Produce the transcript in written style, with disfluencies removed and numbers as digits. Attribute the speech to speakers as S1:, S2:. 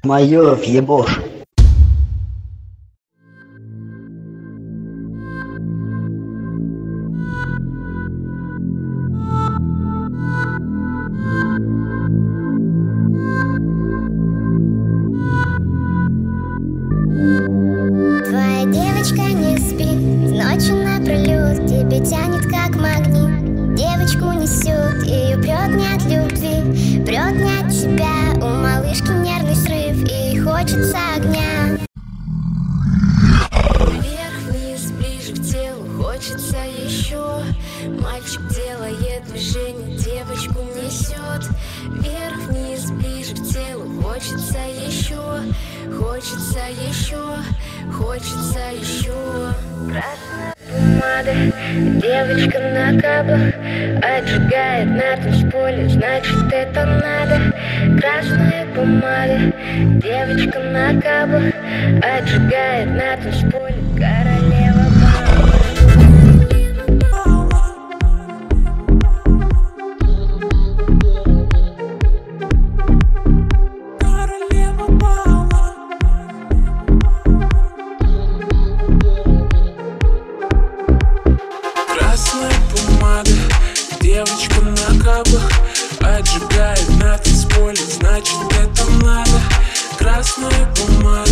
S1: Майоров ебош.
S2: Твоя девочка не спит, ночью напролет тебе тянет как магнит. Девочку несет, ее прет не от любви, прет не от тебя. У малышки нервный срыв, и хочется огня. Вверх-вниз, ближе к телу, хочется еще. Мальчик делает движение, девочку несет. Вверх-вниз, ближе к телу, хочется еще. Хочется еще, хочется еще. Красная помада, девочка на каблах, отжигает на танцполе, значит это надо. Красная помада, девочка на каблах, отжигает на танцполе, королева бала.
S3: Девочка на каблах, отжигает на танцполе, значит это надо. Красная помада.